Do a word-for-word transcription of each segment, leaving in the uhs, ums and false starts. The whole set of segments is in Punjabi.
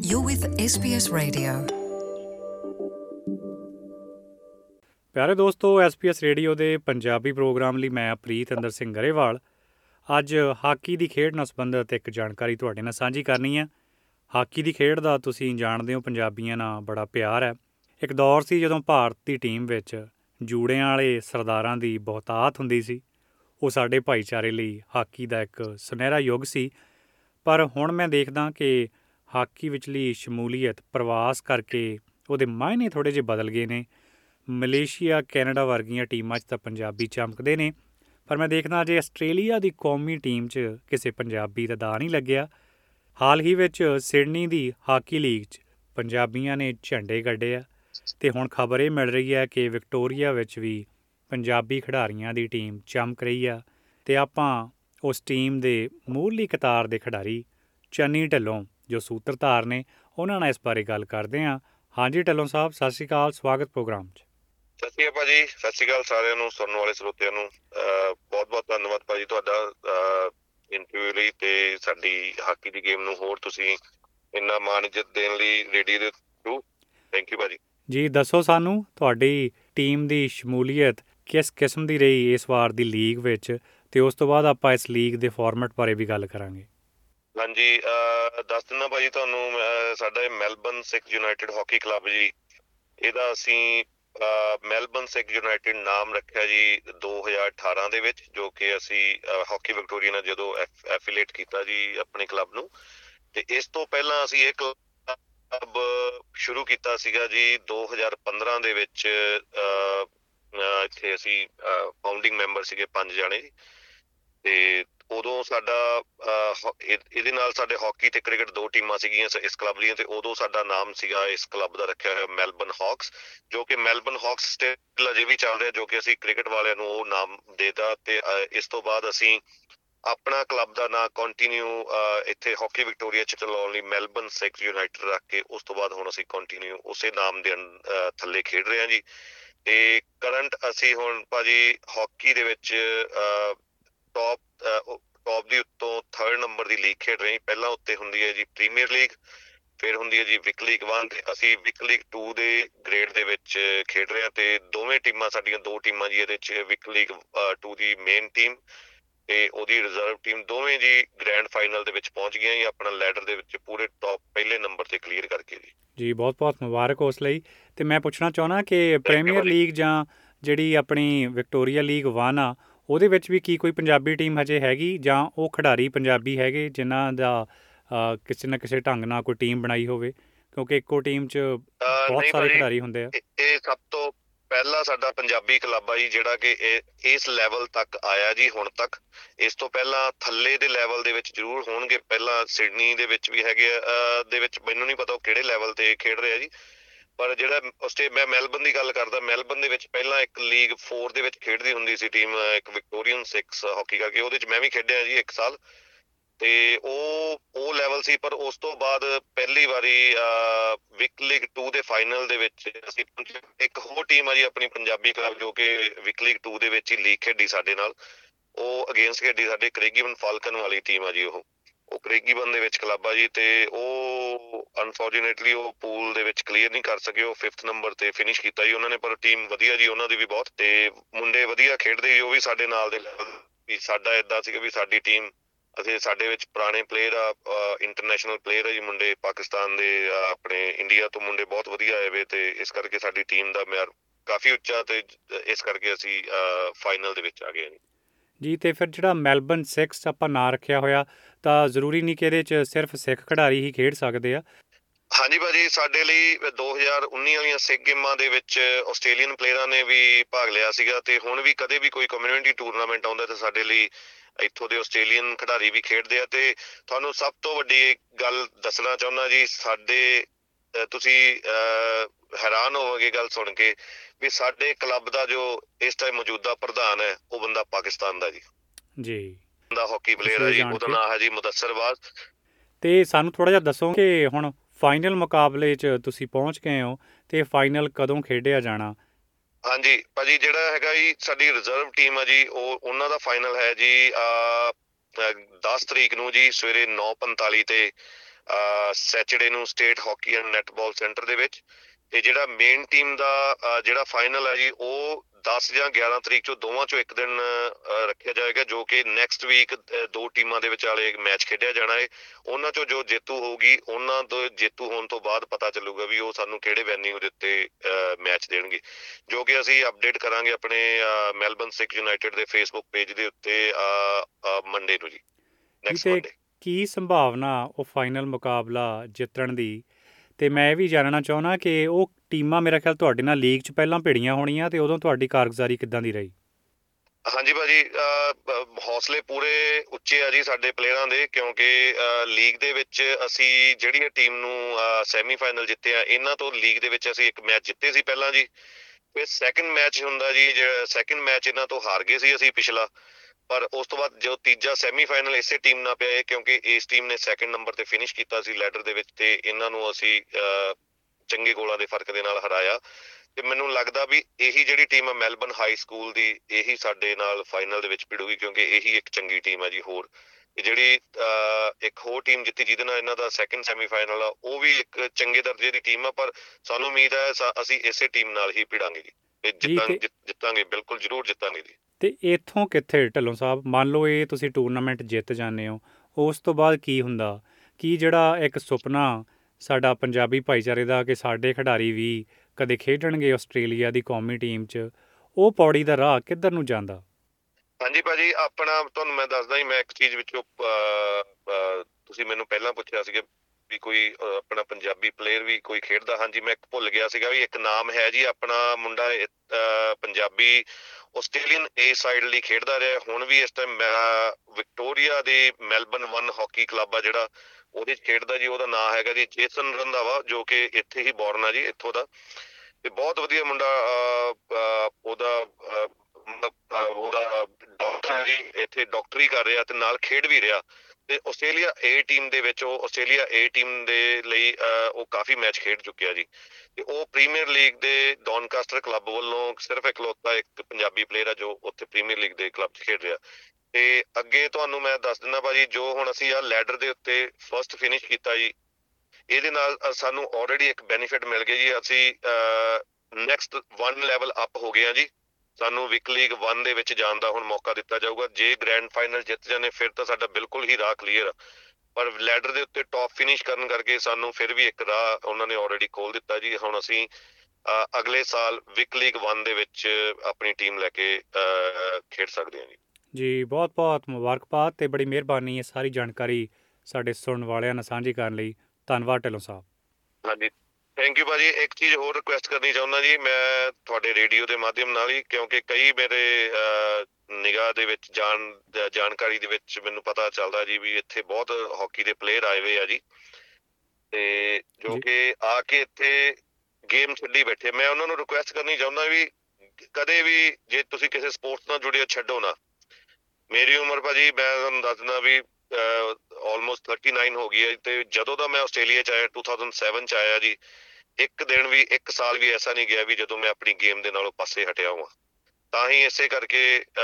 You're with S B S Radio. ਪਿਆਰੇ ਦੋਸਤੋ, ਐਸ ਪੀ ਐਸ ਰੇਡੀਓ ਦੇ ਪੰਜਾਬੀ ਪ੍ਰੋਗਰਾਮ ਲਈ ਮੈਂ ਪ੍ਰੀਤ ਇੰਦਰ ਸਿੰਘ ਗਰੇਵਾਲ ਅੱਜ ਹਾਕੀ ਦੀ ਖੇਡ ਨਾਲ ਸੰਬੰਧਿਤ ਇੱਕ ਜਾਣਕਾਰੀ ਤੁਹਾਡੇ ਨਾਲ ਸਾਂਝੀ ਕਰਨੀ ਹੈ। ਹਾਕੀ ਦੀ ਖੇਡ ਦਾ ਤੁਸੀਂ ਜਾਣਦੇ ਹੋ ਪੰਜਾਬੀਆਂ ਨਾਲ ਬੜਾ ਪਿਆਰ ਹੈ। ਇੱਕ ਦੌਰ ਸੀ ਜਦੋਂ ਭਾਰਤ ਦੀ ਟੀਮ ਵਿੱਚ ਜੂੜਿਆਂ ਵਾਲੇ ਸਰਦਾਰਾਂ ਦੀ ਬਹੁਤਾਤ ਹੁੰਦੀ ਸੀ। ਉਹ ਸਾਡੇ ਭਾਈਚਾਰੇ ਲਈ ਹਾਕੀ ਦਾ ਇੱਕ ਸੁਨਹਿਰਾ ਯੁੱਗ ਸੀ। ਪਰ ਹੁਣ ਮੈਂ ਦੇਖਦਾ ਕਿ ਹਾਕੀ ਵਿਚਲੀ ਸ਼ਮੂਲੀਅਤ ਪ੍ਰਵਾਸ ਕਰਕੇ ਉਹਦੇ ਮਾਇਨੇ ਥੋੜ੍ਹੇ ਜਿਹੇ ਬਦਲ ਗਏ ਨੇ। ਮਲੇਸ਼ੀਆ, ਕੈਨੇਡਾ ਵਰਗੀਆਂ ਟੀਮਾਂ 'ਚ ਤਾਂ ਪੰਜਾਬੀ ਚਮਕਦੇ ਨੇ, ਪਰ ਮੈਂ ਦੇਖਦਾ ਜੇ ਆਸਟ੍ਰੇਲੀਆ ਦੀ ਕੌਮੀ ਟੀਮ 'ਚ ਕਿਸੇ ਪੰਜਾਬੀ ਦਾ ਦਾ ਨਹੀਂ ਲੱਗਿਆ। ਹਾਲ ਹੀ ਵਿੱਚ ਸਿਡਨੀ ਦੀ ਹਾਕੀ ਲੀਗ 'ਚ ਪੰਜਾਬੀਆਂ ਨੇ ਝੰਡੇ ਗੱਡੇ ਆ ਅਤੇ ਹੁਣ ਖਬਰ ਇਹ ਮਿਲ ਰਹੀ ਹੈ ਕਿ ਵਿਕਟੋਰੀਆ ਵਿੱਚ ਵੀ ਪੰਜਾਬੀ ਖਿਡਾਰੀਆਂ ਦੀ ਟੀਮ ਚਮਕ ਰਹੀ ਆ। ਅਤੇ ਆਪਾਂ ਉਸ ਟੀਮ ਦੇ ਮੂਹਰਲੀ ਕਤਾਰ ਦੇ ਖਿਡਾਰੀ ਚੰਨੀ ਢਿੱਲੋਂ ਜੋ ਸੂਤਰਧਾਰ ਨੇ, ਉਹਨਾਂ ਨਾਲ ਇਸ ਬਾਰੇ ਗੱਲ ਕਰਦੇ ਹਾਂ। ਹਾਂਜੀ ਢਿੱਲੋਂ ਸਾਹਿਬ, ਸਤਿ ਸ਼੍ਰੀ ਅਕਾਲ, ਸਵਾਗਤ ਪ੍ਰੋਗਰਾਮ 'ਚ। ਸਤਿ ਸ਼੍ਰੀ ਅਕਾਲ ਭਾਜੀ, ਸਤਿ ਸ਼੍ਰੀ ਅਕਾਲ ਸਾਰਿਆਂ ਨੂੰ, ਸੁਣਨ ਵਾਲੇ ਸਰੋਤਿਆਂ ਨੂੰ। ਬਹੁਤ ਬਹੁਤ ਧੰਨਵਾਦ ਭਾਜੀ ਤੁਹਾਡਾ ਇੰਟਰਵਿਊ ਲਈ ਤੇ ਸਾਡੀ ਹਾਕੀ ਦੀ ਗੇਮ ਨੂੰ ਹੋਰ ਤੁਸੀਂ ਇੰਨਾ ਮਾਣ ਇੱਜ਼ਤ ਦੇਣ ਲਈ ਰੇਡੀਓ ਦੇ ਥਰੂ। ਥੈਂਕ ਯੂ ਭਾਜੀ। ਜੀ ਦੱਸੋ ਸਾਨੂੰ ਤੁਹਾਡੀ ਟੀਮ ਦੀ ਸ਼ਮੂਲੀਅਤ ਕਿਸ ਕਿਸਮ ਦੀ ਰਹੀ ਇਸ ਵਾਰ ਦੀ ਲੀਗ ਵਿੱਚ, ਅਤੇ ਉਸ ਤੋਂ ਬਾਅਦ ਆਪਾਂ ਇਸ ਲੀਗ ਦੇ ਫਾਰਮੈਟ ਬਾਰੇ ਵੀ ਗੱਲ ਕਰਾਂਗੇ। ਹਾਂਜੀ, ਦੱਸ ਦਿੰਦਾ ਭਾਜੀ ਤੁਹਾਨੂੰ, ਸਾਡਾ ਇਹ Melbourne Sikh United hockey club ਜੀ, ਇਹਦਾ ਅਸੀਂ ਮੈਲਬਰਨ ਸਿੱਖ ਯੂਨਾਈਟਿਡ ਨਾਮ ਰੱਖਿਆ ਜੀ ਦੋ ਹਜ਼ਾਰ ਅਠਾਰਾਂ ਦੇ ਵਿੱਚ, ਜੋ ਕਿ ਅਸੀਂ ਹਾਕੀ ਵਿਕਟੋਰੀਆ ਨਾਲ ਜਦੋਂ ਐਫੀਲੇਟ ਕੀਤਾ ਜੀ ਆਪਣੇ ਕਲੱਬ ਨੂੰ। ਤੇ ਇਸ ਤੋਂ ਪਹਿਲਾਂ ਅਸੀਂ ਇਹ ਕਲੱਬ ਸ਼ੁਰੂ ਕੀਤਾ ਸੀਗਾ ਜੀ ਦੋ ਹਜ਼ਾਰ ਪੰਦਰਾਂ ਦੇ ਵਿੱਚ। ਇੱਥੇ ਅਸੀਂ ਫਾਊਂਡਿੰਗ ਮੈਂਬਰ ਸੀਗੇ ਪੰਜ ਜਾਣੇ ਜੀ, ਤੇ ਉਦੋਂ ਸਾਡਾ ਇਹਦੇ ਨਾਲ ਸਾਡੇ ਹਾਕੀ ਤੇ ਕ੍ਰਿਕਟ ਦੋ ਟੀਮਾਂ ਸੀਗੀਆਂ ਇਸ ਕਲੱਬ ਦੀਆਂ, ਤੇ ਉਦੋਂ ਸਾਡਾ ਨਾਮ ਸੀਗਾ ਇਸ ਕਲੱਬ ਦਾ ਰੱਖਿਆ ਹੋਇਆ ਮੈਲਬਰਨ ਹਾਕਸ, ਜੋ ਕਿ ਮੈਲਬਰਨ ਹਾਕਸ ਸਟਿਲ ਅਜੇ ਵੀ ਚੱਲ ਰਿਹਾ, ਜੋ ਕਿ ਅਸੀਂ ਕ੍ਰਿਕਟ ਵਾਲਿਆਂ ਨੂੰ ਉਹ ਨਾਮ ਦੇਤਾ। ਤੇ ਇਸ ਤੋਂ ਬਾਅਦ ਅਸੀਂ ਆਪਣਾ ਕਲੱਬ ਦਾ ਨਾਂ ਕੰਟੀਨਿਊ ਇੱਥੇ ਹਾਕੀ ਵਿਕਟੋਰੀਆ 'ਚ ਚਲਾਉਣ ਲਈ ਮੈਲਬਰਨ ਸਿੱਖ ਯੂਨਾਈਟਿਡ ਰੱਖ ਕੇ ਉਸ ਤੋਂ ਬਾਅਦ ਹੁਣ ਅਸੀਂ ਕੰਟੀਨਿਊ ਉਸੇ ਨਾਮ ਦੇ ਥੱਲੇ ਖੇਡ ਰਹੇ ਹਾਂ ਜੀ। ਤੇ ਕਰੰਟ ਅਸੀਂ ਹੁਣ ਭਾਜੀ ਹਾਕੀ ਦੇ ਵਿੱਚ ਟੌਪ ਟੌਪ ਦੀ ਉੱਤੋਂ ਥਰਡ ਨੰਬਰ ਦੀ ਲੀਗ ਖੇਡ ਰਹੇ। ਪਹਿਲਾਂ ਉੱਤੇ ਹੁੰਦੀ ਹੈ ਜੀ ਪ੍ਰੀਮੀਅਰ ਲੀਗ, ਫਿਰ ਹੁੰਦੀ ਹੈ ਜੀ ਵਿਕ ਲੀਗ ਵਨ, ਤੇ ਅਸੀਂ ਵਿਕ ਲੀਗ ਟੂ ਦੇ ਗ੍ਰੇਡ ਦੇ ਵਿੱਚ ਖੇਡ ਰਹੇ ਹਾਂ। ਤੇ ਦੋਵੇਂ ਟੀਮਾਂ ਸਾਡੀਆਂ ਦੋ ਟੀਮਾਂ ਜੀ ਇਹਦੇ 'ਚ, ਵਿਕ ਲੀਗ ਟੂ ਦੀ ਮੇਨ ਟੀਮ ਤੇ ਉਹਦੀ ਰਿਜ਼ਰਵ ਟੀਮ, ਦੋਵੇਂ ਜੀ ਗ੍ਰੈਂਡ ਫਾਈਨਲ ਦੇ ਵਿੱਚ ਪਹੁੰਚ ਗਈਆਂ ਜੀ, ਆਪਣਾ ਲੈਡਰ ਦੇ ਵਿੱਚ ਪੂਰੇ ਟੌਪ ਪਹਿਲੇ ਨੰਬਰ ਤੇ ਕਲੀਅਰ ਕਰਕੇ ਜੀ। ਜੀ ਬਹੁਤ ਬਹੁਤ ਮੁਬਾਰਕ ਉਸ ਲਈ। ਅਤੇ ਮੈਂ ਪੁੱਛਣਾ ਚਾਹੁੰਦਾ ਕਿ ਪ੍ਰੀਮੀਅਰ ਲੀਗ ਜਾਂ ਜਿਹੜੀ ਆਪਣੀ ਵਿਕਟੋਰੀਆ ਲੀਗ ਵਨ ਆ, ਉਹਦੇ ਵਿੱਚ ਵੀ ਕੀ ਕੋਈ ਪੰਜਾਬੀ ਟੀਮ ਹਜੇ ਹੈਗੀ, ਜਾਂ ਉਹ ਖਿਡਾਰੀ ਪੰਜਾਬੀ ਹੈਗੇ ਜਿਨ੍ਹਾਂ ਦਾ ਕਿਸੇ ਨਾ ਕਿਸੇ ਢੰਗ ਨਾਲ ਕੋਈ ਟੀਮ ਬਣਾਈ ਹੋਵੇ? ਕਿਉਂਕਿ ਇੱਕੋ ਟੀਮ 'ਚ ਬਹੁਤ ਸਾਰੇ ਖਿਡਾਰੀ ਹੁੰਦੇ ਆ। ਇਹ ਸਭ ਤੋਂ ਪਹਿਲਾ ਸਾਡਾ ਪੰਜਾਬੀ ਕਲੱਬ ਆ ਜੀ, ਜਿਹੜਾ ਕਿ ਇਹ ਇਸ ਲੈਵਲ ਤੱਕ ਆਇਆ ਜੀ ਹੁਣ ਤੱਕ। ਇਸ ਤੋਂ ਪਹਿਲਾਂ ਥੱਲੇ ਦੇ ਲੈਵਲ ਦੇ ਵਿੱਚ ਜ਼ਰੂਰ ਹੋਣਗੇ, ਪਹਿਲਾਂ ਸਿਡਨੀ ਦੇ ਵਿੱਚ ਵੀ ਹੈਗੇ ਆ, ਦੇ ਵਿੱਚ ਮੈਨੂੰ ਨਹੀਂ ਪਤਾ ਉਹ ਕਿਹੜੇ ਲੈਵਲ ਤੇ ਖੇਡ ਰਹੇ ਆ ਜੀ। ਪਰ ਜਿਹੜਾ ਸਟੇ ਮੈਂ ਮੈਲਬਰਨ ਦੀ ਗੱਲ ਕਰਦਾ, ਮੈਲਬਰਨ ਦੇ ਵਿੱਚ ਪਹਿਲਾਂ ਇੱਕ ਲੀਗ ਫੋਰ ਦੇ ਵਿੱਚ ਖੇਡਦੀ ਹੁੰਦੀ ਸੀ ਟੀਮ, ਇੱਕ ਵਿਕਟੋਰੀਅਨ ਸਿਕਸ ਹਾਕੀ ਕਰਕੇ, ਉਹਦੇ 'ਚ ਮੈਂ ਵੀ ਖੇਡਿਆ ਜੀ ਇੱਕ ਸਾਲ, ਤੇ ਉਹ ਉਹ ਲੈਵਲ ਸੀ। ਪਰ ਉਸ ਤੋਂ ਬਾਅਦ ਪਹਿਲੀ ਵਾਰੀ ਵਿਕ ਲੀਗ ਟੂ ਦੇ ਫਾਈਨਲ ਦੇ ਵਿੱਚ ਅਸੀਂ, ਇੱਕ ਹੋਰ ਟੀਮ ਆ ਜੀ ਆਪਣੀ ਪੰਜਾਬੀ ਕਲੱਬ, ਜੋ ਕਿ ਵਿਕ ਲੀਗ ਟੂ ਦੇ ਵਿੱਚ ਹੀ ਲੀਗ ਖੇਡੀ ਸਾਡੇ ਨਾਲ, ਉਹ ਅਗੇਂਸਟ ਖੇਡੀ ਸਾਡੇ ਕਰੇਗੀਵਨ ਫਾਲਕਨ ਵਾਲੀ ਟੀਮ ਆ ਜੀ। ਉਹ ਉਹ ਕਰੇਗੀਵਨ ਦੇ ਵਿੱਚ ਕਲੱਬ ਆ ਜੀ, ਤੇ ਉਹ ਅਨਫੋਰਚੂਨੇਟਲੀ ਉਹ ਪੂਲ ਦੇ ਵਿੱਚ ਕਲੀਅਰ ਨਹੀਂ ਕਰ ਸਕੇ, ਉਹ ਫਿਫਥ ਨੰਬਰ ਤੇ ਫਿਨਿਸ਼ ਕੀਤਾ ਜੀ ਉਹਨਾਂ ਨੇ। ਪਰ ਟੀਮ ਵਧੀਆ ਜੀ ਉਹਨਾਂ ਦੀ ਵੀ ਬਹੁਤ, ਤੇ ਮੁੰਡੇ ਵਧੀਆ ਖੇਡਦੇ ਜੀ, ਉਹ ਵੀ ਸਾਡੇ ਨਾਲ ਦੇ ਲੈਵਲ ਵੀ। ਸਾਡਾ ਏਦਾਂ ਸੀਗਾ ਵੀ ਸਾਡੀ ਟੀਮ, ਅਸੀਂ ਸਾਡੇ ਵਿੱਚ ਪੁਰਾਣੇ ਪਲੇਅਰ ਆ, ਇੰਟਰਨੈਸ਼ਨਲ ਪਲੇਅਰ ਆ ਜੀ ਮੁੰਡੇ, ਪਾਕਿਸਤਾਨ ਦੇ, ਆਪਣੇ ਇੰਡੀਆ ਤੋਂ ਮੁੰਡੇ ਬਹੁਤ ਵਧੀਆ ਆਏ ਵੇ, ਤੇ ਇਸ ਕਰਕੇ ਸਾਡੀ ਟੀਮ ਦਾ ਮਿਆਰ ਕਾਫੀ ਉੱਚਾ, ਤੇ ਇਸ ਕਰਕੇ ਅਸੀਂ ਫਾਈਨਲ ਦੇ ਵਿੱਚ ਆ ਗਏ ਜੀ। ਜੀ, ਅਤੇ ਫਿਰ ਜਿਹੜਾ ਮੈਲਬਰਨ ਸਿਕਸ ਆਪਾਂ ਨਾਂ ਰੱਖਿਆ ਹੋਇਆ, ਤਾਂ ਜ਼ਰੂਰੀ ਨਹੀਂ ਕਿ ਇਹਦੇ 'ਚ ਸਿਰਫ ਸਿੱਖ ਖਿਡਾਰੀ ਹੀ ਖੇਡ ਸਕਦੇ ਆ? ਹਾਂਜੀ ਭਾਜੀ, ਸਾਡੇ ਲਈ ਦੋ ਹਜ਼ਾਰ ਉੱਨੀ ਵਾਲੀਆਂ ਸਿੱਖ ਗੇਮਾਂ ਦੇ ਵਿੱਚ ਆਸਟ੍ਰੇਲੀਅਨ ਪਲੇਅਰਾਂ ਨੇ ਵੀ ਭਾਗ ਲਿਆ ਸੀਗਾ, ਤੇ ਹੁਣ ਵੀ ਕਦੇ ਵੀ ਕੋਈ ਕਮਿਊਨਿਟੀ ਟੂਰਨਾਮੈਂਟ ਆਉਂਦਾ ਤਾਂ ਸਾਡੇ ਲਈ ਇੱਥੋਂ ਦੇ ਆਸਟ੍ਰੇਲੀਅਨ ਖਿਡਾਰੀ ਵੀ ਖੇਡਦੇ ਆ। ਤੇ ਤੁਹਾਨੂੰ ਸਭ ਤੋਂ ਵੱਡੀ ਗੱਲ ਦੱਸਣਾ ਚਾਹੁੰਦਾ ਜੀ, ਸਾਡੇ ਤੁਸੀਂ ਹੈਰਾਨ ਹੋਵੋਗੇ ਗੱਲ ਸੁਣ ਕੇ ਵੀ ਸਾਡੇ ਕਲੱਬ ਦਾ ਜੋ ਇਸ ਟਾਈਮ ਮੌਜੂਦਾ ਪ੍ਰਧਾਨ ਹੈ, ਉਹ ਬੰਦਾ ਪਾਕਿਸਤਾਨ ਦਾ ਜੀ ਜੀ ਦਾ ਹਾਕੀ ਪਲੇਅਰ ਹੈ ਜੀ, ਉਹਦਾ ਨਾਂ ਹੈ ਜੀ ਮੁਦੱਸਰ ਬਾਜ਼। ਤੇ ਸਾਨੂੰ ਥੋੜ੍ਹਾ ਜਿਹਾ ਦੱਸੋ ਕਿ ਹੁਣ ਫਾਈਨਲ ਮੁਕਾਬਲੇ 'ਚ ਤੁਸੀਂ ਪਹੁੰਚ ਗਏ ਹੋ, ਤੇ ਫਾਈਨਲ ਕਦੋਂ ਖੇਡਿਆ ਜਾਣਾ? ਹਾਂਜੀ ਭਾਜੀ, ਜਿਹੜਾ ਹੈਗਾ ਜੀ ਸਾਡੀ ਰਿਜ਼ਰਵ ਟੀਮ ਆ ਜੀ, ਉਹ ਉਹਨਾਂ ਦਾ ਫਾਈਨਲ ਹੈ ਜੀ ਦਸ ਤਰੀਕ ਨੂੰ ਜੀ ਸਵੇਰੇ ਨੌ ਪੰਤਾਲੀ ਤੇ ਸੈਚਰਡੇ ਨੂੰ state hockey and netball centre ਦੇ ਵਿੱਚ। ਤੇ ਜਿਹੜਾ ਮੇਨ ਟੀਮ ਦਾ ਜਿਹੜਾ ਫਾਈਨਲ ਹੈ ਜੀ ਉਹ ਦਸ ਜਾਂ ਗਿਆਰਾਂ ਤਰੀਕ ਚੋਂ ਦੋਵਾਂ ਚੋਂ ਇੱਕ ਦਿਨ ਰੱਖਿਆ ਜਾਏਗਾ, ਜੋ ਕਿ ਨੈਕਸਟ ਵੀਕ ਦੋ ਟੀਮਾਂ ਦੇ ਵਿਚਾਲੇ ਮੈਚ ਖੇਡਿਆ ਜਾਣਾ ਹੈ। ਉਹਨਾਂ ਚੋਂ ਜੋ ਜੇਤੂ ਹੋਊਗੀ, ਉਹਨਾਂ ਤੋਂ ਜੇਤੂ ਹੋਣ ਤੋਂ ਬਾਅਦ ਪਤਾ ਚੱਲੂਗਾ ਵੀ ਉਹ ਸਾਨੂੰ ਕਿਹੜੇ ਵੈਨਿਊ ਦੇ ਉੱਤੇ ਮੈਚ ਦੇਣਗੇ, ਜੋ ਕਿ ਅਸੀਂ ਅਪਡੇਟ ਕਰਾਂਗੇ ਆਪਣੇ ਮੈਲਬਨ ਸਿੱਖ ਯੂਨਾਈਟਿਡ ਦੇ ਫੇਸਬੁੱਕ ਪੇਜ ਦੇ ਉੱਤੇ ਮੰਡੇ ਨੂੰ ਜੀ, ਨੈਕਸਟ ਮੰਡੇ। ਕੀ ਸੰਭਾਵਨਾ ਉਹ ਫਾਈਨਲ ਮੁਕਾਬਲਾ ਜਿੱਤਣ ਦੀ? ਤੇ ਮੈਂ ਇਹ ਵੀ ਜਾਣਨਾ ਚਾਹੁੰਦਾ ਕਿ ਉਹ ਟੀਮਾਂ ਮੇਰਾ ਖਿਆਲ ਤੁਹਾਡੇ ਨਾਲ ਲੀਗ 'ਚ ਪਹਿਲਾਂ ਭਿੜੀਆਂ ਹੋਣੀਆਂ, ਤੇ ਉਦੋਂ ਤੁਹਾਡੀ ਕਾਰਗੁਜ਼ਾਰੀ ਕਿੱਦਾਂ ਦੀ ਰਹੀ? ਹਾਂਜੀ ਭਾਜੀ, ਹੌਸਲੇ ਪੂਰੇ ਉੱਚੇ ਆ ਜੀ ਸਾਡੇ ਪਲੇਅਰਾਂ ਦੇ, ਕਿਉਂਕਿ ਲੀਗ ਦੇ ਵਿੱਚ ਅਸੀਂ ਜਿਹੜੀ ਟੀਮ ਨੂੰ ਸੈਮੀਫਾਈਨਲ ਜਿੱਤੇ ਆ, ਇਹਨਾਂ ਤੋਂ ਲੀਗ ਦੇ ਵਿੱਚ ਅਸੀਂ ਇੱਕ ਮੈਚ ਜਿੱਤੇ ਸੀ ਪਹਿਲਾਂ ਜੀ। ਫਿਰ ਸੈਕਿੰਡ ਮੈਚ ਹੁੰਦਾ ਜੀ, ਜਿਹੜਾ ਸੈਕਿੰਡ ਮੈਚ ਇਹਨਾਂ ਤੋਂ ਹਾਰ ਗਏ ਸੀ ਅਸੀਂ ਪਿਛਲਾ, ਪਰ ਉਸ ਤੋਂ ਬਾਅਦ ਜੋ ਤੀਜਾ ਸੈਮੀਫਾਈਨਲ ਇਸੇ ਟੀਮ ਨਾਲ ਪਿਆ, ਕਿਉਂਕਿ ਇਸ ਟੀਮ ਨੇ ਸੈਕਿੰਡ ਨੰਬਰ ਤੇ ਫਿਨਿਸ਼ ਕੀਤਾ ਸੀ ਲੈਡਰ ਦੇ ਵਿੱਚ, ਤੇ ਇਹਨਾਂ ਨੂੰ ਅਸੀਂ ਚੰਗੇ ਗੋਲਾਂ ਦੇ ਫਰਕ ਦੇ ਨਾਲ ਹਰਾਇਆ। ਤੇ ਮੈਨੂੰ ਲੱਗਦਾ ਵੀ ਇਹੀ ਜਿਹੜੀ ਟੀਮ ਹੈ ਮੈਲਬਨ ਹਾਈ ਸਕੂਲ ਦੀ, ਇਹੀ ਸਾਡੇ ਨਾਲ ਫਾਈਨਲ ਦੇ ਵਿੱਚ ਭਿੜੂਗੀ, ਕਿਉਂਕਿ ਇਹੀ ਇੱਕ ਚੰਗੀ ਟੀਮ ਹੈ ਜੀ। ਹੋਰ ਜਿਹੜੀ ਇੱਕ ਹੋਰ ਟੀਮ ਜਿੱਤੀ ਜਿਹਦੇ ਨਾਲ ਇਹਨਾਂ ਦਾ ਸੈਕਿੰਡ ਸੈਮੀਫਾਈਨਲ ਆ, ਉਹ ਵੀ ਇੱਕ ਚੰਗੇ ਦਰਜੇ ਦੀ ਟੀਮ ਆ, ਪਰ ਸਾਨੂੰ ਉਮੀਦ ਹੈ ਅਸੀਂ ਇਸੇ ਟੀਮ ਨਾਲ ਹੀ ਭਿੜਾਂਗੇ ਜੀ, ਤੇ ਜਿੱਤਾਂਗੇ ਜਿੱਤਾਂਗੇ ਬਿਲਕੁਲ ਜ਼ਰੂਰ ਜਿੱਤਾਂਗੇ ਜੀ। ਤੇ ਇੱਥੋਂ ਕਿੱਥੇ ਢਿੱਲੋਂ ਸਾਹਿਬ, ਮੰਨ ਲਓ ਇਹ ਤੁਸੀਂ ਟੂਰਨਾਮੈਂਟ ਜਿੱਤ ਜਾਂਦੇ ਹੋ, ਉਸ ਤੋਂ ਬਾਅਦ ਕੀ ਹੁੰਦਾ? ਕੀ ਜਿਹੜਾ ਇੱਕ ਸੁਪਨਾ ਸਾਡਾ ਪੰਜਾਬੀ ਭਾਈਚਾਰੇ ਦਾ ਕਿ ਸਾਡੇ ਖਿਡਾਰੀ ਵੀ ਕਦੇ ਖੇਡਣਗੇ ਆਸਟ੍ਰੇਲੀਆ ਦੀ ਕੌਮੀ ਟੀਮ 'ਚ, ਉਹ ਪੌੜੀ ਦਾ ਰਾਹ ਕਿੱਧਰ ਨੂੰ ਜਾਂਦਾ? ਹਾਂਜੀ ਭਾਜੀ, ਆਪਣਾ ਤੁਹਾਨੂੰ ਮੈਂ ਦੱਸਦਾ ਜੀ, ਮੈਂ ਇੱਕ ਚੀਜ਼ ਵਿੱਚੋਂ ਤੁਸੀਂ ਮੈਨੂੰ ਪਹਿਲਾਂ ਪੁੱਛਿਆ ਸੀਗਾ ਵੀ ਕੋਈ ਆਪਣਾ ਪੰਜਾਬੀ ਪਲੇਅਰ ਵੀ ਕੋਈ ਖੇਡਦਾ। ਹਾਂਜੀ, ਮੈਂ ਇੱਕ ਭੁੱਲ ਗਿਆ ਸੀਗਾ ਵੀ ਇੱਕ ਨਾਮ ਹੈ ਜੀ, ਆਪਣਾ ਮੁੰਡਾ ਪੰਜਾਬੀ ਆਸਟ੍ਰੇਲੀਅਨ ਏ ਸਾਈਡ ਲਈ ਖੇਡਦਾ ਰਿਹਾ, ਹੁਣ ਵੀ ਇਸ ਟਾਈਮ ਵਿਕਟੋਰੀਆ ਦੇ ਮੈਲਬਨ ਵਨ ਹਾਕੀ ਕਲੱਬ ਆ ਜਿਹੜਾ, ਉਹਦੇ 'ਚ ਖੇਡਦਾ ਜੀ। ਉਹਦਾ ਨਾਂ ਹੈਗਾ ਜੀ ਜੇਸਨ ਰੰਧਾਵਾ, ਜੋ ਕਿ ਇੱਥੇ ਹੀ ਬੋਰਨ ਆ ਜੀ, ਇੱਥੋਂ ਦਾ, ਤੇ ਬਹੁਤ ਵਧੀਆ ਮੁੰਡਾ। ਉਹਦਾ ਉਹਦਾ ਡਾਕਟਰ ਹੈ ਜੀ, ਇੱਥੇ ਡਾਕਟਰੀ ਕਰ ਰਿਹਾ ਤੇ ਨਾਲ ਖੇਡ ਵੀ ਰਿਹਾ, ਤੇ ਆਸਟ੍ਰੇਲੀਆ ਏ ਟੀਮ ਦੇ ਵਿੱਚ ਉਹ ਆਸਟ੍ਰੇਲੀਆ ਏ ਟੀਮ ਦੇ ਲਈ ਉਹ ਕਾਫੀ ਮੈਚ ਖੇਡ ਚੁੱਕਿਆ ਜੀ। ਤੇ ਉਹ ਪ੍ਰੀਮੀਅਰ ਲੀਗ ਦੇ ਡੌਨਕਾਸਟਰ ਕਲੱਬ ਵੱਲੋਂ ਸਿਰਫ ਇਕਲੌਤਾ ਇੱਕ ਪੰਜਾਬੀ ਪਲੇਅਰ ਆ ਜੋ ਉੱਥੇ ਪ੍ਰੀਮੀਅਰ ਲੀਗ ਦੇ ਕਲੱਬ 'ਚ ਖੇਡ ਰਿਹਾ। ਤੇ ਅੱਗੇ ਤੁਹਾਨੂੰ ਮੈਂ ਦੱਸ ਦਿੰਦਾ ਭਾਜੀ, ਜੋ ਹੁਣ ਅਸੀਂ ਆ ਲੈਡਰ ਦੇ ਉੱਤੇ ਫਸਟ ਫਿਨਿਸ਼ ਕੀਤਾ ਜੀ, ਇਹਦੇ ਨਾਲ ਸਾਨੂੰ ਆਲਰੇਡੀ ਇੱਕ ਬੈਨੀਫਿਟ ਮਿਲ ਗਿਆ ਜੀ। ਅਸੀਂ ਨੈਕਸਟ ਵਨ ਲੈਵਲ ਅਪ ਹੋ ਗਏ ਆ ਜੀ, ਸਾਨੂੰ ਵਿਕ ਲੀਗ ਵਨ ਦੇ ਵਿੱਚ ਜਾਣ ਦਾ ਹੁਣ ਮੌਕਾ ਦਿੱਤਾ ਜਾਊਗਾ। ਜੇ ਗ੍ਰੈਂਡ ਫਾਈਨਲ ਜਿੱਤ ਜਾਂਦੇ ਫਿਰ ਤਾਂ ਸਾਡਾ ਬਿਲਕੁਲ ਹੀ ਰਾਹ ਕਲੀਅਰ ਆ, ਪਰ ਲੈਡਰ ਦੇ ਉੱਤੇ ਟੌਪ ਫਿਨਿਸ਼ ਕਰਨ ਕਰਕੇ ਸਾਨੂੰ ਫਿਰ ਵੀ ਇੱਕ ਰਾਹ ਉਹਨਾਂ ਨੇ ਆਲਰੇਡੀ ਖੋਲ ਦਿੱਤਾ ਜੀ। ਹੁਣ ਅਸੀਂ ਅਗਲੇ ਸਾਲ ਵਿਕ ਲੀਗ ਵਨ ਦੇ ਵਿੱਚ ਆਪਣੀ ਟੀਮ ਲੈ ਕੇ ਖੇਡ ਸਕਦੇ ਹਾਂ ਜੀ। ਜੀ ਬਹੁਤ ਬਹੁਤ ਮੁਬਾਰਕਬਾਦ, ਤੇ ਬੜੀ ਮਿਹਰਬਾਨੀ ਹੈ ਸਾਰੀ ਜਾਣਕਾਰੀ ਸਾਡੇ ਸੁਣਨ ਵਾਲਿਆਂ ਨਾਲ ਸਾਂਝੀ ਕਰਨ ਲਈ। ਧੰਨਵਾਦ ਢਿੱਲੋਂ ਸਾਹਿਬ। ਹਾਂਜੀ, ਥੈਂਕ ਯੂ ਭਾਜੀ। ਇੱਕ ਚੀਜ਼ ਹੋਰ ਰਿਕੁਐਸਟ ਕਰਨੀ ਚਾਹੁੰਦਾ ਜੀ ਮੈਂ ਤੁਹਾਡੇ ਰੇਡੀਓ ਦੇ ਮਾਧਿਅਮ ਨਾਲ ਹੀ, ਕਿਉਂਕਿ ਕਈ ਮੇਰੇ ਨਿਗਾਹ ਦੇ ਵਿੱਚ ਜਾਣ ਜਾਣਕਾਰੀ ਦੇ ਵਿੱਚ ਮੈਨੂੰ ਪਤਾ ਚੱਲਦਾ ਜੀ ਵੀ ਇੱਥੇ ਬਹੁਤ ਹਾਕੀ ਦੇ ਪਲੇਅਰ ਆਏ ਹੋਏ ਆ ਜੀ, ਤੇ ਜੋ ਕਿ ਆ ਕੇ ਇੱਥੇ ਗੇਮ ਛੱਡੀ ਬੈਠੇ। ਮੈਂ ਉਹਨਾਂ ਨੂੰ ਰਿਕੁਐਸਟ ਕਰਨੀ ਚਾਹੁੰਦਾ ਵੀ ਕਦੇ ਵੀ ਜੇ ਤੁਸੀਂ ਕਿਸੇ ਸਪੋਰਟਸ ਨਾਲ ਜੁੜੇ ਛੱਡੋ ਨਾ। ਮੇਰੀ ਉਮਰ ਭਾਜੀ ਮੈਂ ਤੁਹਾਨੂੰ ਦੱਸ ਦਿੰਦਾ ਵੀ ਆਲਮੋਸਟ ਥਰਟੀ ਨਾਈਨ ਹੋ ਗਈ ਹੈ, ਤੇ ਜਦੋਂ ਦਾ ਮੈਂ ਆਸਟ੍ਰੇਲੀਆ 'ਚ ਆਇਆ ਟੂ ਥਾਊਜ਼ੈਂਡ ਸੈਵਨ 'ਚ ਆਇਆ ਜੀ, ਇੱਕ ਦਿਨ ਵੀ ਇੱਕ ਸਾਲ ਵੀ ਐਸਾ ਨਹੀਂ ਗਿਆ ਵੀ ਜਦੋਂ ਮੈਂ ਆਪਣੀ ਗੇਮ ਦੇ ਨਾਲੋਂ ਪਾਸੇ ਹਟਿਆ ਹੋਵਾਂ। ਤਾਂ ਹੀ ਇਸੇ ਕਰਕੇ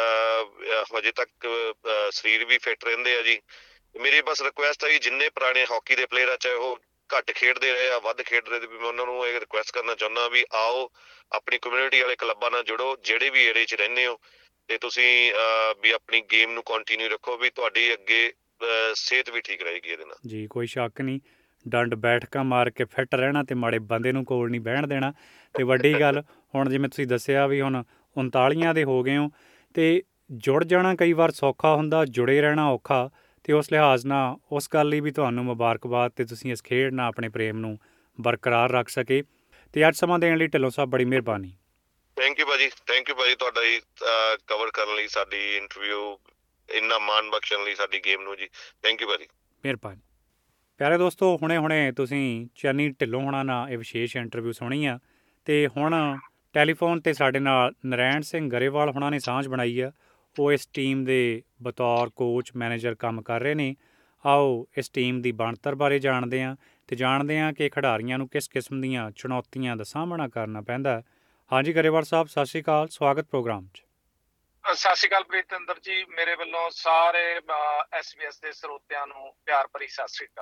ਹਜੇ ਤੱਕ ਸਰੀਰ ਵੀ ਫਿੱਟ ਰਹਿੰਦੇ ਆ ਜੀ। ਮੇਰੀ ਬਸ ਰਿਕੁਐਸਟ ਹੈ ਜੀ ਜਿੰਨੇ ਪੁਰਾਣੇ ਹਾਕੀ ਦੇ ਪਲੇਅਰ ਆ, ਚਾਹੇ ਉਹ ਘੱਟ ਖੇਡਦੇ ਰਹੇ ਆ ਵੱਧ ਖੇਡ ਰਹੇ, ਵੀ ਮੈਂ ਉਹਨਾਂ ਨੂੰ ਇਹ ਰਿਕੁਐਸਟ ਕਰਨਾ ਚਾਹੁੰਦਾ ਵੀ ਆਓ ਆਪਣੀ ਕਮਿਊਨਿਟੀ ਵਾਲੇ ਕਲੱਬਾਂ ਨਾਲ ਜੁੜੋ, ਜਿਹੜੇ ਵੀ ਏਰੀਏ 'ਚ ਰਹਿੰਦੇ ਹੋ, ਤੇ ਤੁਸੀਂ ਵੀ ਆਪਣੀ ਗੇਮ ਨੂੰ ਕੰਟੀਨਿਊ ਰੱਖੋ, ਵੀ ਤੁਹਾਡੀ ਅੱਗੇ ਸਿਹਤ ਵੀ ਠੀਕ ਰਹੇਗੀ ਇਹਦੇ ਨਾਲ। ਜੀ ਕੋਈ ਸ਼ੱਕ ਨਹੀਂ, ਡੰਡ ਬੈਠਕਾਂ ਮਾਰ ਕੇ ਫਿੱਟ ਰਹਿਣਾ ਤੇ ਮਾੜੇ ਬੰਦੇ ਨੂੰ ਕੋਲ ਨਹੀਂ ਬਹਿਣ ਦੇਣਾ। ਤੇ ਵੱਡੀ ਗੱਲ ਹੁਣ ਜਿਵੇਂ ਤੁਸੀਂ ਦੱਸਿਆ ਵੀ ਹੁਣ ਉਨਤਾਲੀਆਂ ਦੇ ਹੋ ਗਏ ਹੋ, ਤੇ ਜੁੜ ਜਾਣਾ ਕਈ ਵਾਰ ਸੌਖਾ ਹੁੰਦਾ, ਜੁੜੇ ਰਹਿਣਾ ਔਖਾ, ਤੇ ਉਸ ਲਿਹਾਜ਼ ਨਾਲ ਉਸ ਗੱਲ ਲਈ ਵੀ ਤੁਹਾਨੂੰ ਮੁਬਾਰਕਬਾਦ, ਤੇ ਤੁਸੀਂ ਇਸ ਖੇਡ ਨਾਲ ਆਪਣੇ ਪ੍ਰੇਮ ਨੂੰ ਬਰਕਰਾਰ ਰੱਖ ਸਕੇ। ਤੇ ਅੱਜ ਸਮਾਂ ਦੇਣ ਲਈ ਢਿੱਲੋਂ ਸਾਹਿਬ ਬੜੀ ਮਿਹਰਬਾਨੀ। ਥੈਂਕ ਯੂ ਭਾਜੀ, ਥੈਂਕ ਯੂ ਭਾਜੀ ਤੁਹਾਡਾ ਹੀ ਕਵਰ ਕਰਨ ਲਈ ਸਾਡੀ ਇੰਟਰਵਿਊ, ਇੰਨਾ ਮਾਣ ਬਖਸ਼ਣ ਲਈ ਸਾਡੀ ਗੇਮ ਨੂੰ ਜੀ। ਥੈਂਕ ਯੂ ਭਾਜੀ, ਮਿਹਰਬਾਨੀ। ਪਿਆਰੇ ਦੋਸਤੋ, ਹੁਣੇ ਹੁਣੇ ਤੁਸੀਂ ਚੰਨੀ ਢਿੱਲੋਂ ਹੋਣਾ ਨਾਲ ਇਹ ਵਿਸ਼ੇਸ਼ ਇੰਟਰਵਿਊ ਸੁਣੀ ਆ, ਤੇ ਹੁਣ ਟੈਲੀਫੋਨ 'ਤੇ ਸਾਡੇ ਨਾਲ ਨਰੈਣ ਸਿੰਘ ਗਰੇਵਾਲ ਹੋਣਾ ਨੇ ਸਾਂਝ ਬਣਾਈ ਆ। ਉਹ ਇਸ ਟੀਮ ਦੇ ਬਤੌਰ ਕੋਚ ਮੈਨੇਜਰ ਕੰਮ ਕਰ ਰਹੇ ਨੇ। ਆਓ ਇਸ ਟੀਮ ਦੀ ਬਣਤਰ ਬਾਰੇ ਜਾਣਦੇ ਹਾਂ, ਅਤੇ ਜਾਣਦੇ ਹਾਂ ਕਿ ਖਿਡਾਰੀਆਂ ਨੂੰ ਕਿਸ ਕਿਸਮ ਦੀਆਂ ਚੁਣੌਤੀਆਂ ਦਾ ਸਾਹਮਣਾ ਕਰਨਾ ਪੈਂਦਾ। ਹਾਂਜੀ ਗਰੇਵਾਲ ਸਾਹਿਬ, ਸਤਿ ਸ਼੍ਰੀ ਅਕਾਲ, ਸਵਾਗਤ ਪ੍ਰੋਗਰਾਮ 'ਚ। ਸਤਿ ਸ਼੍ਰੀ ਅਕਾਲ ਪ੍ਰੀਤਿੰਦਰ ਜੀ, ਮੇਰੇ ਵੱਲੋਂ ਸਾਰੇ ਐਸ ਬੀ ਐਸ ਦੇ ਸਰੋਤਿਆਂ ਨੂੰ ਪਿਆਰ ਭਰੀ ਸਤਿ ਸ਼੍ਰੀ ਅਕਾਲ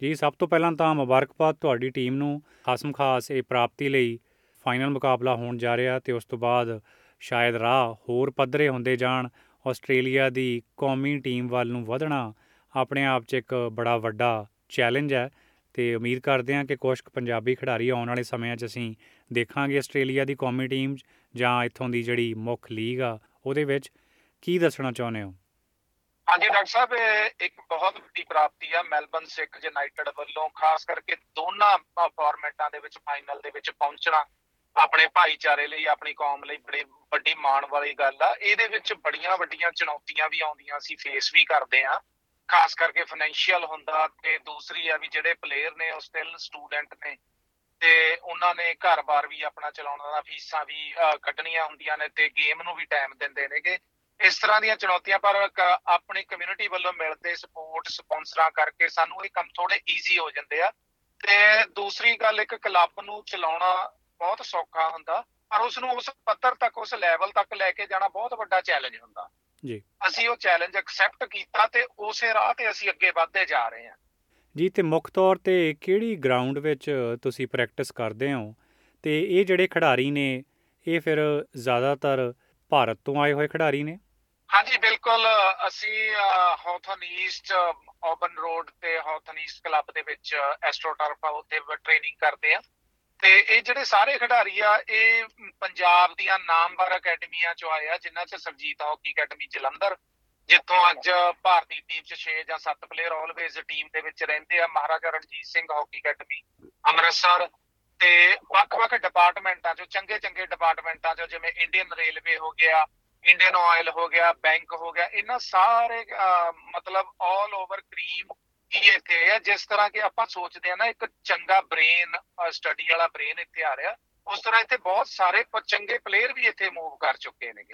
ਜੀ, ਸਭ ਤੋਂ ਪਹਿਲਾਂ ਤਾਂ ਮੁਬਾਰਕਬਾਦ ਤੁਹਾਡੀ ਟੀਮ ਨੂੰ ਖਾਸਮ ਖਾਸ ਇਹ ਪ੍ਰਾਪਤੀ ਲਈ। ਫਾਈਨਲ ਮੁਕਾਬਲਾ ਹੋਣ ਜਾ ਰਿਹਾ ਅਤੇ ਉਸ ਤੋਂ ਬਾਅਦ ਸ਼ਾਇਦ ਰਾਹ ਹੋਰ ਪੱਧਰੇ ਹੁੰਦੇ ਜਾਣ। ਆਸਟ੍ਰੇਲੀਆ ਦੀ ਕੌਮੀ ਟੀਮ ਵੱਲ ਨੂੰ ਵਧਣਾ ਆਪਣੇ ਆਪ 'ਚ ਇੱਕ ਬੜਾ ਵੱਡਾ ਚੈਲੰਜ ਹੈ ਅਤੇ ਉਮੀਦ ਕਰਦੇ ਹਾਂ ਕਿ ਕੁਛ ਕੁ ਪੰਜਾਬੀ ਖਿਡਾਰੀ ਆਉਣ ਵਾਲੇ ਸਮਿਆਂ 'ਚ ਅਸੀਂ ਦੇਖਾਂਗੇ ਆਸਟ੍ਰੇਲੀਆ ਦੀ ਕੌਮੀ ਟੀਮ ਜਾਂ ਇੱਥੋਂ ਦੀ ਜਿਹੜੀ ਮੁੱਖ ਲੀਗ ਆ ਉਹਦੇ ਵਿੱਚ। ਕੀ ਦੱਸਣਾ ਚਾਹੁੰਦੇ ਹੋ? ਹਾਂਜੀ ਡਾਕਟਰ ਸਾਹਿਬ, ਇਹ ਇੱਕ ਬਹੁਤ ਵੱਡੀ ਪ੍ਰਾਪਤੀ ਆ ਮੈਲਬਨ ਸਿੱਖ ਯੂਨਾਈਟਿਡ ਵੱਲੋਂ, ਖਾਸ ਕਰਕੇ ਦੋਨਾਂ ਫਾਰਮੈਟਾਂ ਦੇ ਵਿੱਚ ਫਾਈਨਲ ਦੇ ਵਿੱਚ ਪਹੁੰਚਣਾ ਆਪਣੇ ਭਾਈਚਾਰੇ ਲਈ, ਆਪਣੀ ਕੌਮ ਲਈ ਬੜੀ ਵੱਡੀ ਮਾਣ ਵਾਲੀ ਗੱਲ ਆ। ਇਹਦੇ ਵਿੱਚ ਬੜੀਆਂ ਵੱਡੀਆਂ ਚੁਣੌਤੀਆਂ ਵੀ ਆਉਂਦੀਆਂ, ਅਸੀਂ ਫੇਸ ਵੀ ਕਰਦੇ ਹਾਂ, ਖਾਸ ਕਰਕੇ ਫਾਈਨੈਂਸ਼ੀਅਲ ਹੁੰਦਾ, ਤੇ ਦੂਸਰੀ ਆ ਵੀ ਜਿਹੜੇ ਪਲੇਅਰ ਨੇ ਉਹ ਸਟਿਲ ਸਟੂਡੈਂਟ ਨੇ ਤੇ ਉਹਨਾਂ ਨੇ ਘਰ-ਬਾਰ ਵੀ ਆਪਣਾ ਚਲਾਉਣ ਦਾ, ਫੀਸਾਂ ਵੀ ਕੱਢਣੀਆਂ ਹੁੰਦੀਆਂ ਨੇ ਤੇ ਗੇਮ ਨੂੰ ਵੀ ਟਾਈਮ ਦਿੰਦੇ ਨੇਗੇ। ਇਸ ਤਰ੍ਹਾਂ ਦੀਆਂ ਚੁਣੌਤੀਆਂ ਪਰ ਆਪਣੀ ਕਮਿਊਨਿਟੀ ਵੱਲੋਂ ਮਿਲਦੇ ਸਪੋਰਟ ਸਪਾਂਸਰਾਂ ਕਰਕੇ ਸਾਨੂੰ ਇਹ ਕੰਮ ਥੋੜੇ ਈਜ਼ੀ ਹੋ ਜਾਂਦੇ ਆ। ਤੇ ਦੂਸਰੀ ਗੱਲ, ਇੱਕ ਕਲੱਬ ਨੂੰ ਚਲਾਉਣਾ ਬਹੁਤ ਸੌਖਾ ਹੁੰਦਾ ਪਰ ਉਸ ਨੂੰ ਉਸ ਪੱਧਰ ਤੱਕ, ਉਸ ਲੈਵਲ ਤੱਕ ਲੈ ਕੇ ਜਾਣਾ ਬਹੁਤ ਵੱਡਾ ਚੈਲੰਜ ਹੁੰਦਾ ਜੀ। ਅਸੀਂ ਉਹ ਚੈਲੰਜ ਐਕਸੈਪਟ ਕੀਤਾ ਤੇ ਉਸੇ ਰਾਹ ਤੇ ਅਸੀਂ ਅੱਗੇ ਵੱਧਦੇ ਜਾ ਰਹੇ ਹਾਂ ਜੀ। ਤੇ ਮੁੱਖ ਤੌਰ ਤੇ ਕਿਹੜੀ ਗਰਾਊਂਡ ਵਿੱਚ ਤੁਸੀਂ ਪ੍ਰੈਕਟਿਸ ਕਰਦੇ ਹੋ ਤੇ ਇਹ ਜਿਹੜੇ ਖਿਡਾਰੀ ਨੇ ਇਹ ਫਿਰ ਜ਼ਿਆਦਾਤਰ ਭਾਰਤ ਤੋਂ ਆਏ ਹੋਏ ਖਿਡਾਰੀ ਨੇ? ਹਾਂਜੀ ਬਿਲਕੁਲ, ਅਸੀਂ ਹੌਥਨ ਈਸਟ ਓਪਨ ਰੋਡ ਤੇ ਹੌਥਨ ਈਸਟ ਕਲੱਬ ਦੇ ਵਿੱਚ ਐਸਟ੍ਰੋਟਰਫ ਉੱਥੇ ਟ੍ਰੇਨਿੰਗ ਕਰਦੇ ਆ ਤੇ ਇਹ ਜਿਹੜੇ ਸਾਰੇ ਖਿਡਾਰੀ ਆ ਇਹ ਪੰਜਾਬ ਦੀਆਂ ਨਾਮਵਰ ਅਕੈਡਮੀਆਂ ਚੋਂ ਆਏ ਆ, ਜਿਨ੍ਹਾਂ 'ਚ ਸਰਜੀਤ ਹਾਕੀ ਅਕੈਡਮੀ ਜਲੰਧਰ, ਜਿੱਥੋਂ ਅੱਜ ਭਾਰਤੀ ਟੀਮ 'ਚ ਛੇ ਜਾਂ ਸੱਤ ਪਲੇਅਰ ਆਲਵੇਜ਼ ਟੀਮ ਦੇ ਵਿੱਚ ਰਹਿੰਦੇ ਆ, ਮਹਾਰਾਜਾ ਰਣਜੀਤ ਸਿੰਘ ਹਾਕੀ ਅਕੈਡਮੀ ਅੰਮ੍ਰਿਤਸਰ, ਤੇ ਵੱਖ-ਵੱਖ ਡਿਪਾਰਟਮੈਂਟਾਂ 'ਚੋਂ, ਚੰਗੇ ਚੰਗੇ ਡਿਪਾਰਟਮੈਂਟਾਂ 'ਚੋਂ, ਜਿਵੇਂ ਇੰਡੀਅਨ ਰੇਲਵੇ ਹੋ ਗਿਆ, ਇੰਡੀਅਨ ਆਇਲ ਹੋ ਗਿਆ, ਬੈਂਕ ਹੋ ਗਿਆ, ਇਹਨਾਂ ਸਾਰੇ ਮਤਲਬ ਆਲ ਓਵਰ ਕਰੀਮ ਹੀ ਇੱਥੇ ਆ। ਜਿਸ ਤਰ੍ਹਾਂ ਕਿ ਆਪਾਂ ਸੋਚਦੇ ਹਾਂ ਨਾ ਇੱਕ ਚੰਗਾ ਬ੍ਰੇਨ, ਸਟੱਡੀ ਵਾਲਾ ਬ੍ਰੇਨ ਇੱਥੇ ਆ ਰਿਹਾ, ਉਸ ਤਰ੍ਹਾਂ ਇੱਥੇ ਬਹੁਤ ਸਾਰੇ ਚੰਗੇ ਪਲੇਅਰ ਵੀ ਇੱਥੇ ਮੂਵ ਕਰ ਚੁੱਕੇ ਨੇ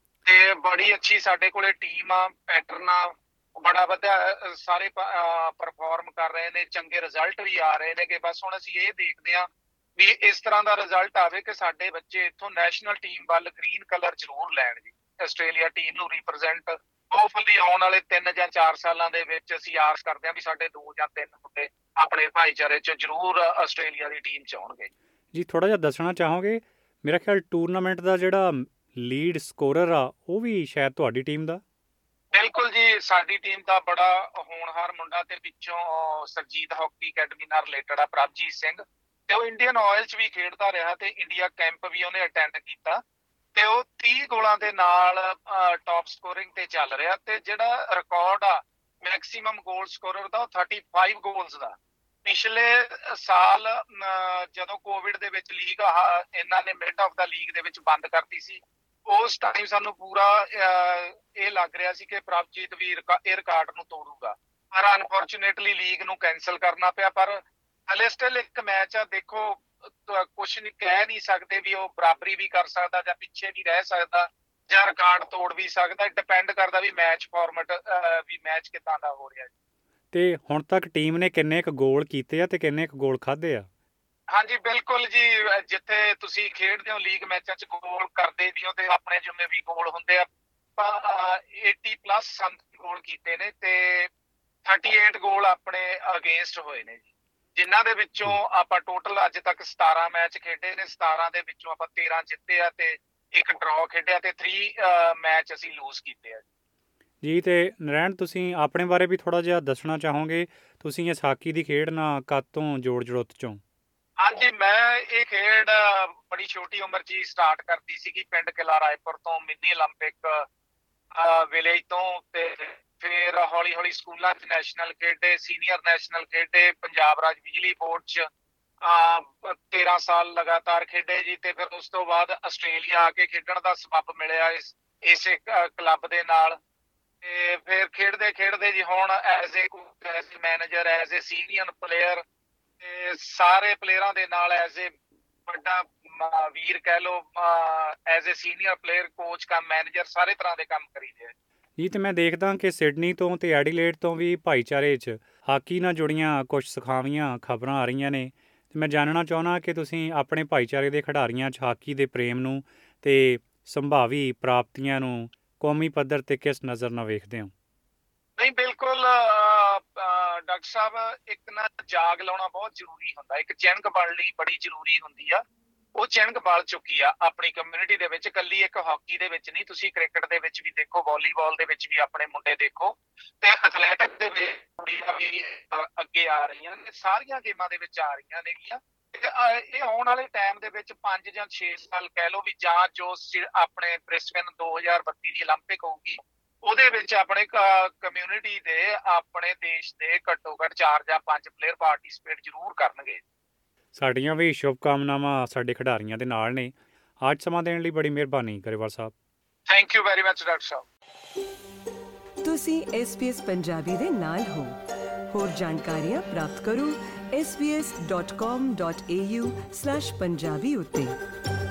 ਤੇ ਬੜੀ ਅੱਛੀ ਸਾਡੇ ਕੋਲੇ ਟੀਮ ਆ, ਪੈਟਰਨ ਆ, ਬੜਾ ਵਧੀਆ, ਸਾਰੇ ਪਰਫਾਰਮ ਕਰ ਰਹੇ ਨੇ, ਚੰਗੇ ਰਿਜ਼ਲਟ ਵੀ ਆ ਰਹੇ ਨੇ। ਕਿ ਬਸ ਹੁਣ ਅਸੀਂ ਇਹ ਦੇਖਦੇ ਹਾਂ ਵੀ ਇਸ ਤਰ੍ਹਾਂ ਦਾ ਰਿਜ਼ਲਟ ਆਵੇ ਕਿ ਸਾਡੇ ਬੱਚੇ ਇੱਥੋਂ ਨੈਸ਼ਨਲ ਟੀਮ ਵੱਲ ਗ੍ਰੀਨ ਕਲਰ ਜ਼ਰੂਰ ਲੈਣ ਜੀ, ਆਸਟ੍ਰੇਲੀਆ ਟੀਮ ਨੂੰ ਰਿਪਰੈਜ਼ੈਂਟ। ਹੋਪਫੁਲੀ ਆਉਣ ਵਾਲੇ ਤਿੰਨ ਜਾਂ ਚਾਰ ਸਾਲਾਂ ਦੇ ਵਿੱਚ ਅਸੀਂ ਆਸ ਕਰਦੇ ਹਾਂ ਵੀ ਸਾਡੇ ਦੋ ਜਾਂ ਤਿੰਨ ਮੁੰਡੇ ਆਪਣੇ ਭਾਈਚਾਰੇ 'ਚ ਜ਼ਰੂਰ ਆਸਟ੍ਰੇਲੀਆ ਦੀ ਟੀਮ 'ਚ ਆਉਣਗੇ ਜੀ। ਥੋੜ੍ਹਾ ਜਿਹਾ ਦੱਸਣਾ ਚਾਹੋਗੇ? ਮੇਰਾ ਖਿਆਲ ਟੂਰਨਾਮੈਂਟ ਦਾ ਜਿਹੜਾ ਲੀਡ ਸਕੋਰਰ ਆ ਉਹ ਵੀ ਸ਼ਾਇਦ ਤੁਹਾਡੀ ਟੀਮ ਦਾ? ਬਿਲਕੁਲ ਜੀ, ਸਾਡੀ ਟੀਮ ਦਾ ਬੜਾ ਹੋਣਹਾਰ ਮੁੰਡਾ ਤੇ ਪਿੱਛੋਂ ਸਰਜੀਤ ਹਾਕੀ ਅਕੈਡਮੀ ਨਾਲ ਰਿਲੇਟਡ ਆ ਪ੍ਰਭਜੀਤ ਸਿੰਘ, ਤੇ ਉਹ ਇੰਡੀਅਨ ਆਇਲ 'ਚ ਵੀ ਖੇਡਦਾ ਰਿਹਾ ਤੇ ਇੰਡੀਆ ਕੈਂਪ ਵੀ ਉਹਨੇ ਅਟੈਂਡ ਕੀਤਾ ਤੇ ਉਹ ਤੀਹ ਗੋਲਾਂ ਦੇ ਨਾਲ ਟੌਪ ਸਕੋਰਿੰਗ ਤੇ ਚੱਲ ਰਿਹਾ ਤੇ ਜਿਹੜਾ ਰਿਕਾਰਡ ਆ ਮੈਕਸਿਮਮ ਗੋਲ ਸਕੋਰਰ ਦਾ ਉਹ ਪੈਂਤੀ ਗੋਲਸ ਦਾ। ਪਿਛਲੇ ਸਾਲ ਜਦੋਂ ਕੋਵਿਡ ਦੇ ਵਿੱਚ ਲੀਗ ਇਹਨਾਂ ਨੇ ਮਿਡ ਆਫ ਦਾ ਲੀਗ ਦੇ ਵਿੱਚ ਬੰਦ ਕਰਤੀ ਸੀ, ਉਸ ਟਾਈਮ ਸਾਨੂੰ ਪੂਰਾ ਇਹ ਲੱਗ ਰਿਹਾ ਸੀ ਕਿ ਪ੍ਰਭਜੀਤ ਵੀ ਇਹ ਰਿਕਾਰਡ ਨੂੰ ਤੋੜੂਗਾ, ਪਰ ਅਨਫੋਰਚੂਨੇਟਲੀ ਲੀਗ ਨੂੰ ਕੈਂਸਲ ਕਰਨਾ ਪਿਆ। ਪਰ ਹਲੇ ਸਟਿਲ ਇੱਕ ਮੈਚ ਆ, ਦੇਖੋ ਕੁਛ ਨਹੀਂ ਕਹਿ ਨਹੀਂ ਸਕਦੇ ਵੀ ਉਹ ਬਰਾਬਰੀ ਵੀ ਕਰ ਸਕਦਾ ਜਾਂ ਪਿੱਛੇ ਵੀ ਰਹਿ ਸਕਦਾ ਜਾਂ ਰਿਕਾਰਡ ਤੋੜ ਵੀ ਸਕਦਾ, ਡਿਪੈਂਡ ਕਰਦਾ ਵੀ ਮੈਚ ਫਾਰਮੈਟ ਵੀ ਮੈਚ ਕਿੱਦਾਂ ਦਾ ਹੋ ਰਿਹਾ। ਤੇ ਹੁਣ ਤੱਕ ਟੀਮ ਨੇ ਕਿੰਨੇ ਕੁ ਗੋਲ ਕੀਤੇ ਆ ਤੇ ਕਿੰਨੇ ਕੁ ਗੋਲ ਖਾਧੇ ਆ? ਹਾਂਜੀ ਬਿਲਕੁਲ ਜੀ, ਜਿੱਥੇ ਤੁਸੀਂ ਖੇਡਦੇ ਹੋ ਲੀਗ ਮੈਚਾਂ 'ਚ ਗੋਲ ਕਰਦੇ ਵੀ ਹੋ ਤੇ ਆਪਣੇ ਜਿੰਨੇ ਵੀ ਗੋਲ ਹੁੰਦੇ ਆ, ਅੱਸੀ ਪਲੱਸ ਗੋਲ ਕੀਤੇ ਨੇ ਤੇ ਅੜਤਾਲੀ ਗੋਲ ਆਪਣੇ ਅਗੇਂਸਟ ਹੋਏ ਨੇ ਜੀ, ਜਿਨ੍ਹਾਂ ਦੇ ਵਿੱਚੋਂ ਆਪਾਂ ਟੋਟਲ ਅੱਜ ਤੱਕ ਸਤਾਰਾਂ ਮੈਚ ਖੇਡੇ ਨੇ, ਸਤਾਰਾਂ ਦੇ ਵਿੱਚੋਂ ਆਪਾਂ ਤੇਰਾਂ ਜਿੱਤੇ ਆ ਤੇ ਇੱਕ ਡਰਾਅ ਖੇਡਿਆ ਤੇ ਤਿੰਨ ਮੈਚ ਅਸੀਂ ਲੂਜ਼ ਕੀਤੇ ਆ ਜੀ। ਤੇ ਨਰੈਣ, ਤੁਸੀਂ ਆਪਣੇ ਬਾਰੇ ਵੀ ਥੋੜ੍ਹਾ ਜਿਹਾ ਦੱਸਣਾ ਚਾਹੋਗੇ? ਤੁਸੀਂ ਇਸ ਹਾਕੀ ਦੀ ਖੇਡ ਨਾਲ ਕਦ ਤੋਂ ਜੋੜ ਜੜੁੱਤ 'ਚੋਂ? ਹਾਂਜੀ, ਮੈਂ ਇਹ ਖੇਡ ਬੜੀ ਛੋਟੀ ਉਮਰ 'ਚ ਹੀ ਸਟਾਰਟ ਕਰਤੀ ਸੀਗੀ, ਪਿੰਡ ਕਿਲਾ ਰਾਏਪੁਰ ਤੋਂ, ਮਿੰਨੀ 올림픽 ਵਿਲੇਜ ਤੋਂ, ਤੇ ਫਿਰ ਹੌਲੀ ਹੌਲੀ ਸਕੂਲਾਂ 'ਚ ਨੈਸ਼ਨਲ ਖੇਡੇ, ਸੀਨੀਅਰ ਨੈਸ਼ਨਲ ਖੇਡੇ, ਪੰਜਾਬ ਰਾਜ ਬਿਜਲੀ ਬੋਰਡ 'ਚ ਤੇਰਾਂ ਸਾਲ ਲਗਾਤਾਰ ਖੇਡੇ ਜੀ। ਤੇ ਫਿਰ ਉਸ ਤੋਂ ਬਾਅਦ ਆਸਟ੍ਰੇਲੀਆ ਆ ਕੇ ਖੇਡਣ ਦਾ ਸਬੱਬ ਮਿਲਿਆ ਇਸ ਇਸੇ ਕਲੱਬ ਦੇ ਨਾਲ, ਤੇ ਫਿਰ ਖੇਡਦੇ ਖੇਡਦੇ ਜੀ ਹੁਣ as a as a manager, as a senior player, ਤੇ ਸਾਰੇ ਪਲੇਅਰਾਂ ਦੇ ਨਾਲ ਐਜ਼ ਏ ਵੱਡਾ ਵੀਰ ਕਹਿ ਲਓ, as a senior player, coach cum manager, ਸਾਰੇ ਤਰ੍ਹਾਂ ਦੇ ਕੰਮ ਕਰੀਦੇ ਆ ਜੀ। ਤੇ ਮੈਂ ਦੇਖਦਾ ਕਿ ਸਿਡਨੀ ਤੋਂ ਤੇ ਐਡੀਲੇਡ ਤੋਂ ਵੀ ਭਾਈਚਾਰੇ 'ਚ ਹਾਕੀ ਨਾਲ ਜੁੜੀਆਂ ਕੁਝ ਸਿਖਾਵੀਆਂ ਖਬਰਾਂ ਆ ਰਹੀਆਂ ਨੇ, ਤੇ ਮੈਂ ਜਾਣਨਾ ਚਾਹੁੰਦਾ ਕਿ ਤੁਸੀਂ ਆਪਣੇ ਭਾਈਚਾਰੇ ਦੇ ਖਿਡਾਰੀਆਂ 'ਚ ਹਾਕੀ ਦੇ ਪ੍ਰੇਮ ਨੂੰ ਤੇ ਸੰਭਾਵੀ ਪ੍ਰਾਪਤੀਆਂ ਨੂੰ ਕੌਮੀ ਪੱਧਰ 'ਤੇ ਕਿਸ ਨਜ਼ਰ ਨਾਲ ਵੇਖਦੇ ਹੋ? ਨਹੀਂ ਬਿਲਕੁਲ, ਡਾਕਟਰ ਸਾਹਿਬ ਇੱਕ ਨਾ ਜਾਗ ਲਾਉਣਾ ਬਹੁਤ ਜ਼ਰੂਰੀ ਹੁੰਦਾ, ਇੱਕ ਚਿਣਕ ਬਣਨ ਲਈ ਬੜੀ ਜ਼ਰੂਰੀ ਹੁੰਦੀ ਆ। ਉਹ ਚਿਣਕ ਬਲ ਚੁੱਕੀ ਆ ਆਪਣੀ ਕਮਿਊਨਿਟੀ ਦੇ ਵਿੱਚ, ਇਕੱਲੀ ਇੱਕ ਹਾਕੀ ਦੇ ਵਿੱਚ ਨਹੀਂ, ਤੁਸੀਂ ਕ੍ਰਿਕਟ ਦੇ ਵਿੱਚ ਵੀ ਦੇਖੋ, ਵਾਲੀਬਾਲ ਦੇ ਵਿੱਚ ਵੀ ਆਪਣੇ ਮੁੰਡੇ ਦੇਖੋ, ਤੇ ਐਥਲੈਟਿਕ ਦੇ ਵਿੱਚ ਕੁੜੀਆਂ ਵੀ ਅੱਗੇ ਆ ਰਹੀਆਂ ਨੇ, ਸਾਰੀਆਂ ਗੇਮਾਂ ਦੇ ਵਿੱਚ ਆ ਰਹੀਆਂ ਨੇਗੀਆਂ। ਇਹ ਆਉਣ ਵਾਲੇ ਟਾਈਮ ਦੇ ਵਿੱਚ ਪੰਜ ਜਾਂ ਛੇ ਸਾਲ ਕਹਿ ਲਓ ਵੀ, ਜਾਂ ਜੋ ਆਪਣੇ ਬ੍ਰਿਸਬੇਨ ਦੋ ਹਜ਼ਾਰ ਬੱਤੀ ਦੀ ਓਲੰਪਿਕ ਹੋਊਗੀ ਉਹਦੇ ਵਿੱਚ ਆਪਣੇ ਕਮਿਊਨਿਟੀ ਦੇ, ਆਪਣੇ ਦੇਸ਼ ਦੇ ਘੱਟੋ ਘੱਟ ਚਾਰ ਜਾਂ ਪੰਜ ਪਲੇਅਰ ਪਾਰਟੀਸਪੇਟ ਜ਼ਰੂਰ ਕਰਨਗੇ। ਸਾਡੀਆਂ ਵੀ ਸ਼ੁਭ ਕਾਮਨਾਵਾਂ ਸਾਡੇ ਖਿਡਾਰੀਆਂ ਦੇ ਨਾਲ ਨੇ। ਅੱਜ ਸਮਾਂ ਦੇਣ ਲਈ ਬੜੀ ਮਿਹਰਬਾਨੀ Grewal sahib. Thank you very much doctor sahib. ਤੁਸੀਂ ਐਸ ਪੀ ਐਸ ਪੰਜਾਬੀ ਦੇ ਨਾਲ ਹੋ। ਹੋਰ ਜਾਣਕਾਰੀਆਂ ਪ੍ਰਾਪਤ ਕਰੋ S B S dot com dot A U slash Punjabi ਉੱਤੇ।